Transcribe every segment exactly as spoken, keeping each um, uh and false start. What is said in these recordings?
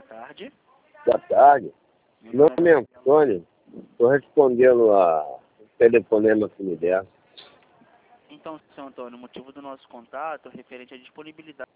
tarde. Boa tarde. Meu Meu nome é Antônio. Estou respondendo a o telefonema que me deram. Então, seu Antônio, o motivo do nosso contato é referente à disponibilidade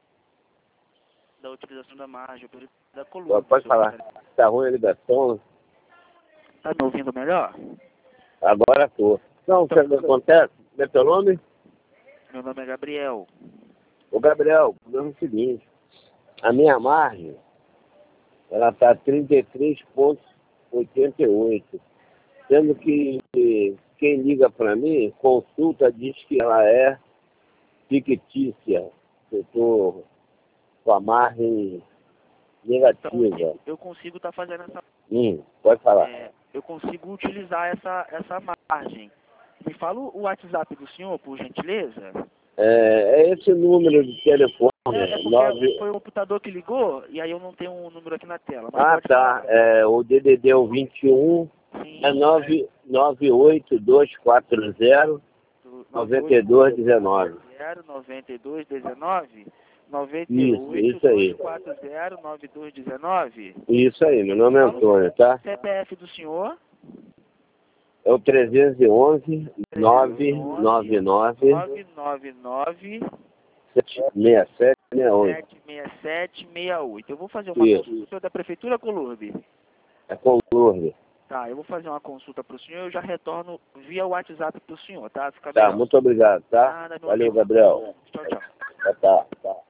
da utilização da margem da coluna. Pode falar. Está ruim a ligação? Está me ouvindo melhor? Agora estou. Não, o que acontece? Como é teu nome? Meu nome é Gabriel. Ô Gabriel, o problema é o seguinte. A minha margem, ela está trinta e três vírgula oitenta e oito. Sendo que quem liga para mim, consulta, diz que ela é fictícia. Eu estou com a margem negativa. Eu consigo estar tá fazendo essa... Hum, pode falar. É, eu consigo utilizar essa, essa margem. Me fala o WhatsApp do senhor, por gentileza? É, é esse número de telefone. É, é porque nove... foi o computador que ligou e aí eu não tenho um número aqui na tela. Mas Ah, tá. É, o D D D é o vinte e um. Sim, É nove nove oito dois quatro zero nove dois um nove. noventa e dois dezenove noventa e Isso, oito isso aí. dois quatro zero nove dois um nove. Isso aí, meu nome é Antônio, tá? C P F do senhor? É o trezentos e onze, nove nove nove, nove nove nove sete seis sete seis oito. sete seis sete seis oito. Eu vou fazer uma Isso. consulta da Prefeitura Colurbe. É com Lourdes. Tá, eu vou fazer uma consulta para o senhor e eu já retorno via WhatsApp para o senhor, tá? Fica Tá, melhor. muito obrigado, tá? Nada, meu Valeu, amigo. Gabriel. Tchau, tchau. Tá, tá, tá.